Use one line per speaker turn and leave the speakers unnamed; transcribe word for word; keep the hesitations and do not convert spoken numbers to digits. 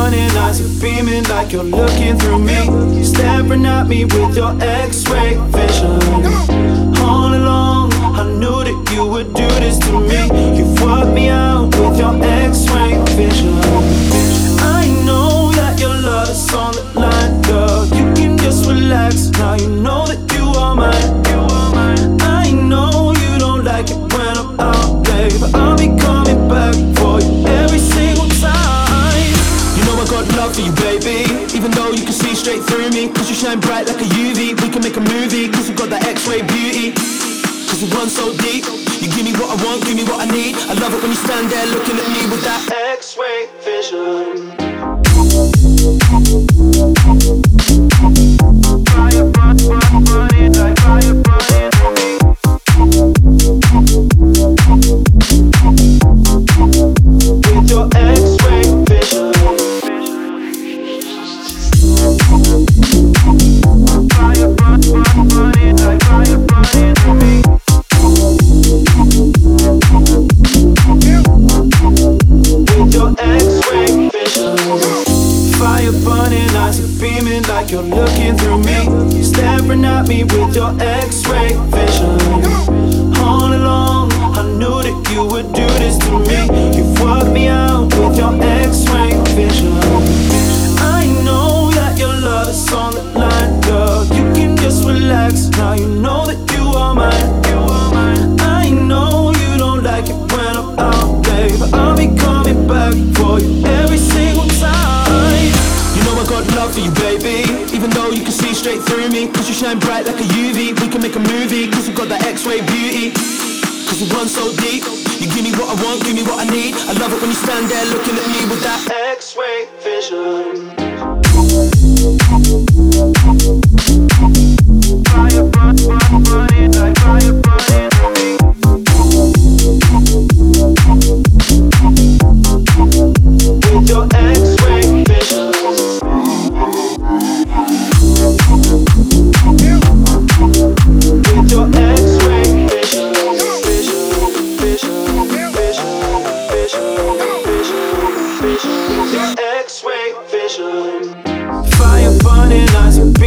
burning eyes, you're beaming like you're looking through me, staring at me with your X-ray vision. All along, I knew that you would do this to me. You've worked me out with your X-ray vision. I know that your love is on the line, girl. You can just relax, now you know that you are mine. I know you don't like it when I'm out late, but I'll be coming back for you every single time. You know I got love for you, baby, even though you can see straight through me, cause you shine bright like a U V. We can make a movie, cause you got that X-ray beauty, cause you run so deep. You give me what I want, give me what I need. I love it when you stand there looking at me with that X-ray vision. Fire, burn, burning like fire, burning for me. With your X-ray vision. Fire, burn, burn, burning like fire, burning for me. With your X-ray vision. Fire burning eyes, you're beaming like you're looking through me, staring at me with your X-ray vision. All along, I knew that you would do this to me. You've worked me out with your X-ray vision. I know that your love is on the line, girl. You can just relax, now you know that you are mine. I know you don't like it when I'm out late, but I'll be coming back for you every single time. You know I got love for you, baby, even though you can see straight through me, cause you shine bright like a U V. We can make a movie, cause you got that X-ray beauty, cause you run so deep. You give me what I want, give me what I need. I love it when you stand there looking at me with that X-ray vision. Fire, burn, burn, burning like fire, burning for me. With your X-ray vision. With your X-ray vision. Vision, vision, vision, vision, vision, vision. With your X-ray vision. Fire burning eyes, you're